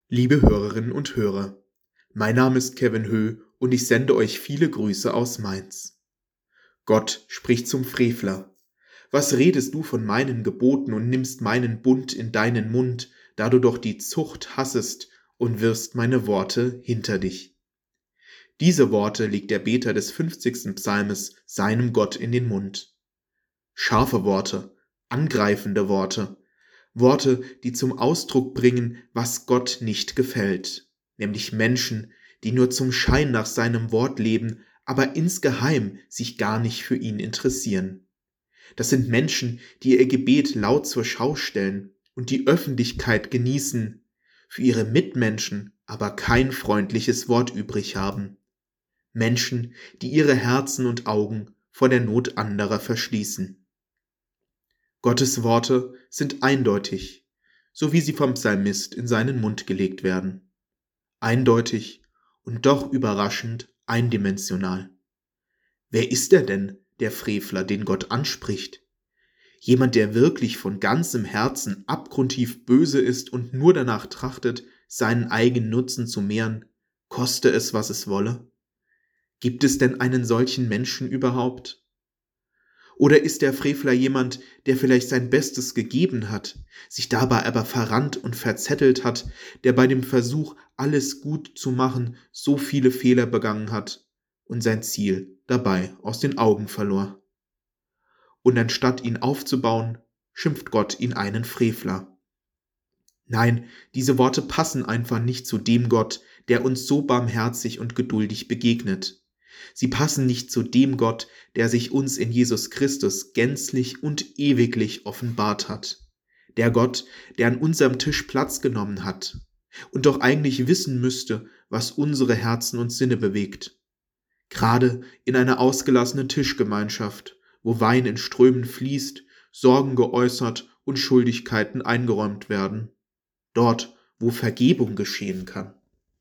Liebe Hörerinnen und Hörer, mein Name ist Kevin Höh und ich sende euch viele Grüße aus Mainz. Gott spricht zum Frevler. Was redest du von meinen Geboten und nimmst meinen Bund in deinen Mund, da du doch die Zucht hassest und wirfst meine Worte hinter dich? Diese Worte legt der Beter des 50. Psalmes seinem Gott in den Mund. Scharfe Worte, angreifende Worte, Worte, die zum Ausdruck bringen, was Gott nicht gefällt, nämlich Menschen, die nur zum Schein nach seinem Wort leben, aber insgeheim sich gar nicht für ihn interessieren. Das sind Menschen, die ihr Gebet laut zur Schau stellen und die Öffentlichkeit genießen, für ihre Mitmenschen aber kein freundliches Wort übrig haben. Menschen, die ihre Herzen und Augen vor der Not anderer verschließen. Gottes Worte sind eindeutig, so wie sie vom Psalmist in seinen Mund gelegt werden. Eindeutig und doch überraschend eindimensional. Wer ist er denn, der Frevler, den Gott anspricht? Jemand, der wirklich von ganzem Herzen abgrundtief böse ist und nur danach trachtet, seinen eigenen Nutzen zu mehren, koste es, was es wolle? Gibt es denn einen solchen Menschen überhaupt? Oder ist der Frevler jemand, der vielleicht sein Bestes gegeben hat, sich dabei aber verrannt und verzettelt hat, der bei dem Versuch, alles gut zu machen, so viele Fehler begangen hat und sein Ziel dabei aus den Augen verlor? Und anstatt ihn aufzubauen, schimpft Gott ihn einen Frevler. Nein, diese Worte passen einfach nicht zu dem Gott, der uns so barmherzig und geduldig begegnet. Sie passen nicht zu dem Gott, der sich uns in Jesus Christus gänzlich und ewiglich offenbart hat. Der Gott, der an unserem Tisch Platz genommen hat und doch eigentlich wissen müsste, was unsere Herzen und Sinne bewegt. Gerade in einer ausgelassenen Tischgemeinschaft, wo Wein in Strömen fließt, Sorgen geäußert und Schuldigkeiten eingeräumt werden. Dort, wo Vergebung geschehen kann.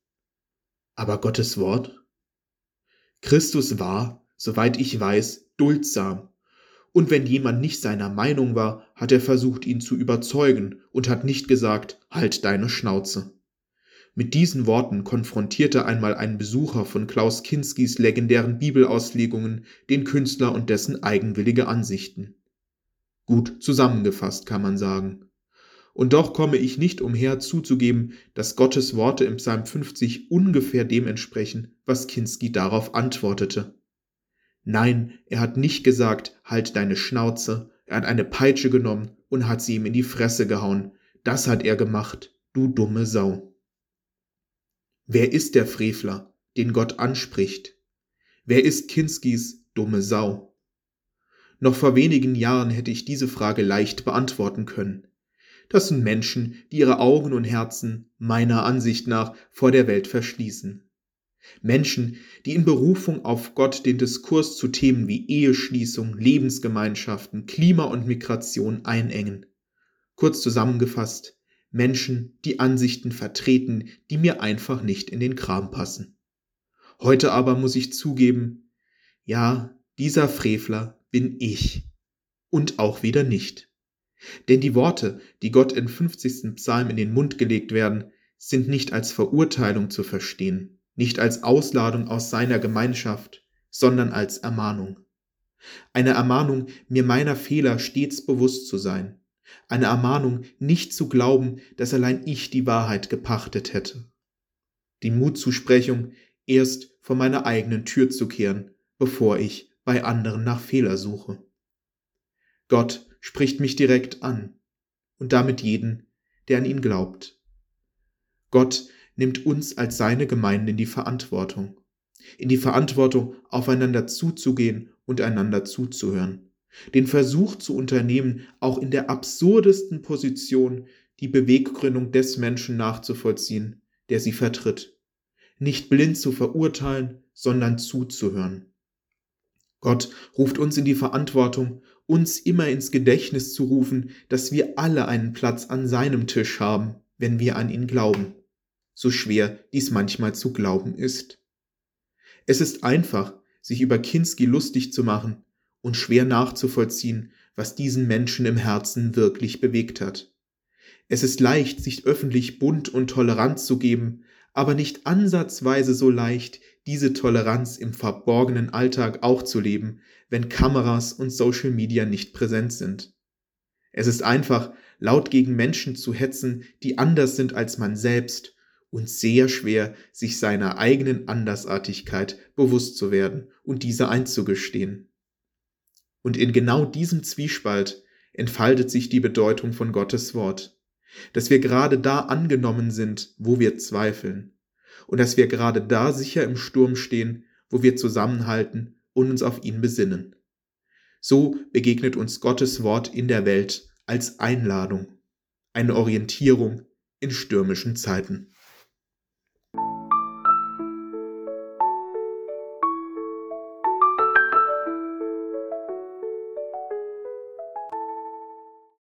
Aber Gottes Wort? Christus war, soweit ich weiß, duldsam. Und wenn jemand nicht seiner Meinung war, hat er versucht, ihn zu überzeugen und hat nicht gesagt, halt deine Schnauze. Mit diesen Worten konfrontierte einmal ein Besucher von Klaus Kinskis legendären Bibelauslegungen den Künstler und dessen eigenwillige Ansichten. Gut zusammengefasst, kann man sagen. Und doch komme ich nicht umher zuzugeben, dass Gottes Worte im Psalm 50 ungefähr dem entsprechen, was Kinski darauf antwortete. Nein, er hat nicht gesagt, halt deine Schnauze, er hat eine Peitsche genommen und hat sie ihm in die Fresse gehauen. Das hat er gemacht, du dumme Sau. Wer ist der Frevler, den Gott anspricht? Wer ist Kinskis dumme Sau? Noch vor wenigen Jahren hätte ich diese Frage leicht beantworten können. Das sind Menschen, die ihre Augen und Herzen meiner Ansicht nach vor der Welt verschließen. Menschen, die in Berufung auf Gott den Diskurs zu Themen wie Eheschließung, Lebensgemeinschaften, Klima und Migration einengen. Kurz zusammengefasst, Menschen, die Ansichten vertreten, die mir einfach nicht in den Kram passen. Heute aber muss ich zugeben, ja, dieser Frevler bin ich. Und auch wieder nicht. Denn die Worte, die Gott im 50. Psalm in den Mund gelegt werden, sind nicht als Verurteilung zu verstehen, nicht als Ausladung aus seiner Gemeinschaft, sondern als Ermahnung. Eine Ermahnung, mir meiner Fehler stets bewusst zu sein. Eine Ermahnung, nicht zu glauben, dass allein ich die Wahrheit gepachtet hätte. Die Mutzusprechung, erst vor meiner eigenen Tür zu kehren, bevor ich bei anderen nach Fehler suche. Gott spricht mich direkt an und damit jeden, der an ihn glaubt. Gott nimmt uns als seine Gemeinde in die Verantwortung, aufeinander zuzugehen und einander zuzuhören, den Versuch zu unternehmen, auch in der absurdesten Position die Beweggründung des Menschen nachzuvollziehen, der sie vertritt, nicht blind zu verurteilen, sondern zuzuhören. Gott ruft uns in die Verantwortung, uns immer ins Gedächtnis zu rufen, dass wir alle einen Platz an seinem Tisch haben, wenn wir an ihn glauben, so schwer dies manchmal zu glauben ist. Es ist einfach, sich über Kinski lustig zu machen und schwer nachzuvollziehen, was diesen Menschen im Herzen wirklich bewegt hat. Es ist leicht, sich öffentlich bunt und tolerant zu geben, aber nicht ansatzweise so leicht, diese Toleranz im verborgenen Alltag auch zu leben, wenn Kameras und Social Media nicht präsent sind. Es ist einfach, laut gegen Menschen zu hetzen, die anders sind als man selbst, und sehr schwer, sich seiner eigenen Andersartigkeit bewusst zu werden und diese einzugestehen. Und in genau diesem Zwiespalt entfaltet sich die Bedeutung von Gottes Wort, dass wir gerade da angenommen sind, wo wir zweifeln, und dass wir gerade da sicher im Sturm stehen, wo wir zusammenhalten und uns auf ihn besinnen. So begegnet uns Gottes Wort in der Welt als Einladung, eine Orientierung in stürmischen Zeiten.